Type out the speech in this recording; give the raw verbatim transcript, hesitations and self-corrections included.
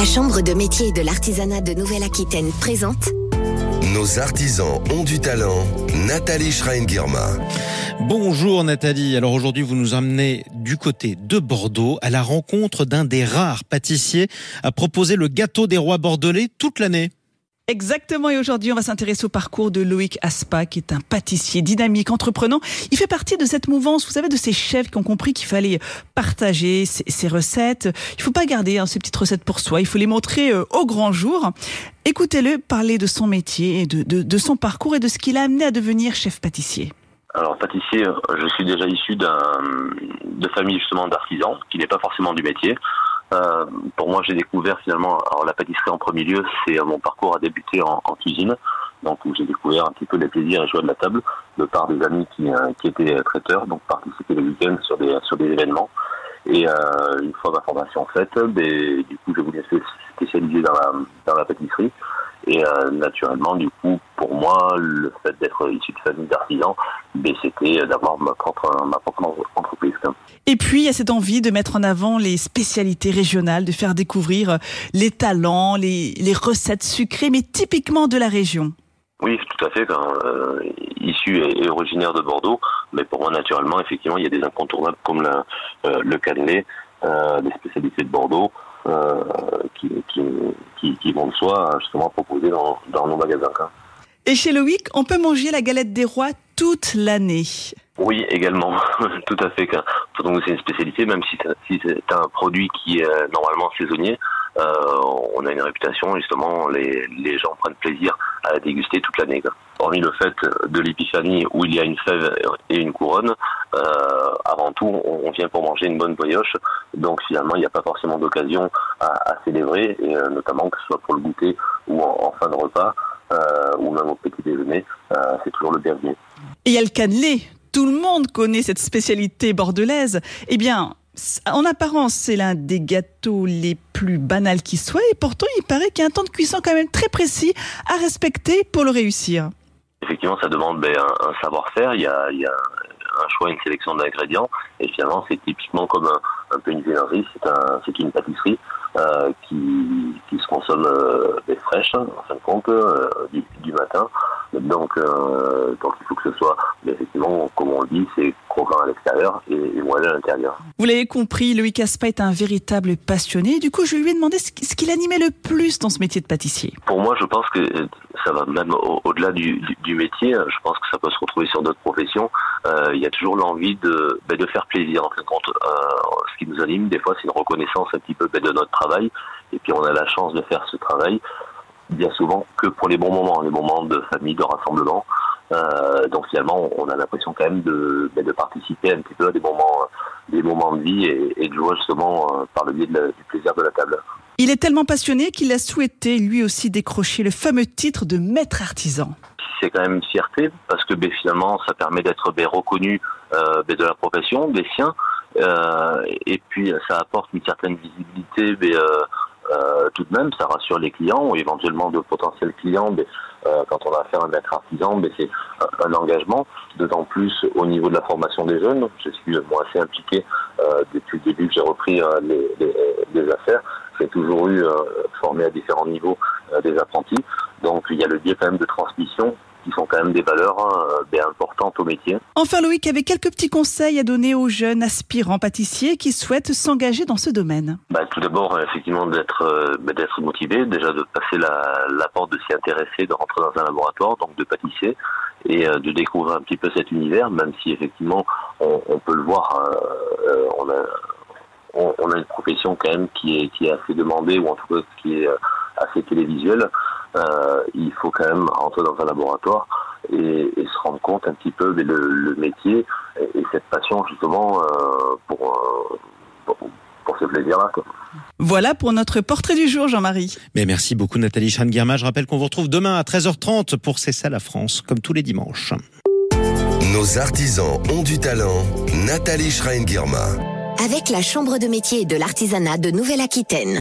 La Chambre de métier et de l'artisanat de Nouvelle-Aquitaine présente Nos artisans ont du talent. Nathalie Schrein-Guirma. Bonjour Nathalie. Alors aujourd'hui, vous nous emmenez du côté de Bordeaux à la rencontre d'un des rares pâtissiers à proposer le gâteau des rois bordelais toute l'année. Exactement, et aujourd'hui on va s'intéresser au parcours de Loïc Aspa, qui est un pâtissier dynamique, entreprenant. Il fait partie de cette mouvance, vous savez, de ces chefs qui ont compris qu'il fallait partager ses, ses recettes. Il ne faut pas garder hein, ces petites recettes pour soi, il faut les montrer euh, au grand jour. Écoutez-le parler de son métier, et de, de, de son parcours et de ce qui l'a amené à devenir chef pâtissier. Alors pâtissier, je suis déjà issu d'un, de famille justement d'artisans, qui n'est pas forcément du métier. Euh, pour moi, j'ai découvert finalement, alors la pâtisserie en premier lieu, c'est mon parcours a débuté en, en cuisine, donc où j'ai découvert un petit peu les plaisirs et joies de la table, de par des amis qui, euh, qui étaient traiteurs, donc participer le week-end sur des sur des événements. Et euh, une fois ma formation faite, ben, du coup, je voulais me spécialiser dans la dans la pâtisserie. Et euh, naturellement, du coup, pour moi, le fait d'être issu de famille d'artisans, ben, c'était d'avoir ma propre, ma propre entreprise. Et puis, il y a cette envie de mettre en avant les spécialités régionales, de faire découvrir les talents, les, les recettes sucrées, mais typiquement de la région. Oui, tout à fait. Quand, euh, issu et, et originaire de Bordeaux, mais pour moi, naturellement, effectivement, il y a des incontournables comme la, euh, le cannelé, euh, des spécialités de Bordeaux, Euh, qui, qui, qui, qui vont de soi justement proposer dans, dans nos magasins. Quoi. Et chez Loïc, on peut manger la galette des rois toute l'année. Oui, également, tout à fait. Donc c'est une spécialité, même si c'est, si c'est un produit qui est normalement saisonnier, euh, on a une réputation, justement, les, les gens prennent plaisir à la déguster toute l'année. Quoi. Hormis le fait de l'épiphanie où il y a une fève et une couronne, euh, avant tout, on vient pour manger une bonne brioche. Donc finalement, il n'y a pas forcément d'occasion à, à célébrer, et euh, notamment que ce soit pour le goûter ou en, en fin de repas, euh, ou même au petit déjeuner, euh, c'est toujours le bienvenu. Et il y a le cannelé. Tout le monde connaît cette spécialité bordelaise. Eh bien, en apparence, c'est l'un des gâteaux les plus banals qui soit, et pourtant, il paraît qu'il y a un temps de cuisson quand même très précis à respecter pour le réussir. Effectivement, ça demande ben, un, un savoir-faire. Il y a, il y a un choix, une sélection d'ingrédients, et finalement, c'est typiquement comme un, un peu une viennoiserie. C'est, un, c'est une pâtisserie euh, qui, qui se consomme euh, ben, fraîche, en fin de compte, euh, du, du matin. Donc, euh, donc, il faut que ce soit, ben, effectivement, comme on le dit, c'est croquant à l'extérieur et, et moelleux à l'intérieur. Vous l'avez compris, Loïc Aspa est un véritable passionné. Du coup, je lui ai demandé ce qui l'animait le plus dans ce métier de pâtissier. Pour moi, je pense que ça va même au- au-delà du, du, du métier. Je pense que ça peut se retrouver sur d'autres professions. Euh, il y a toujours l'envie de, ben, de faire plaisir. En fin de compte, euh, ce qui nous anime, des fois, c'est une reconnaissance un petit peu ben, de notre travail. Et puis, on a la chance de faire ce travail bien souvent que pour les bons moments, les moments de famille, de rassemblement. Euh, donc finalement, on a l'impression quand même de, de participer un petit peu à des moments, des moments de vie et, et de jouer justement par le biais de la, du plaisir de la table. Il est tellement passionné qu'il a souhaité lui aussi décrocher le fameux titre de maître artisan. C'est quand même une fierté parce que ben, finalement, ça permet d'être ben, reconnu euh, ben, de la profession, des siens, euh, et puis ça apporte une certaine visibilité. Ben, euh, Euh, tout de même, ça rassure les clients ou éventuellement de potentiels clients. Mais, euh, quand on a affaire à un maître artisan, mais c'est un, un engagement, d'autant plus au niveau de la formation des jeunes. Je suis moi assez impliqué euh, depuis le début que j'ai repris euh, les, les, les affaires. J'ai toujours eu euh, formé à différents niveaux euh, des apprentis. Donc il y a le biais quand même de transmission qui sont quand même des valeurs euh, bien importantes au métier. Enfin, Loïc avait quelques petits conseils à donner aux jeunes aspirants pâtissiers qui souhaitent s'engager dans ce domaine. Bah, tout d'abord, effectivement, d'être, euh, bah, d'être motivé, déjà de passer la, la porte, de s'y intéresser, de rentrer dans un laboratoire, donc de pâtissier, et euh, de découvrir un petit peu cet univers, même si effectivement, on, on peut le voir, euh, on, a, on, on a une profession quand même qui est, qui est assez demandée, ou en tout cas qui est assez télévisuelle. Euh, il faut quand même rentrer dans un laboratoire et, et se rendre compte un petit peu de le, le métier et, et cette passion justement euh, pour, euh, pour, pour ce plaisir-là, quoi. Voilà pour notre portrait du jour, Jean-Marie. Mais merci beaucoup Nathalie Schrein-Guirma. Je rappelle qu'on vous retrouve demain à treize heures trente pour C'est ça la France, comme tous les dimanches. Nos artisans ont du talent. Nathalie Schrein-Guirma. avec la Chambre de métier et de l'artisanat de Nouvelle-Aquitaine.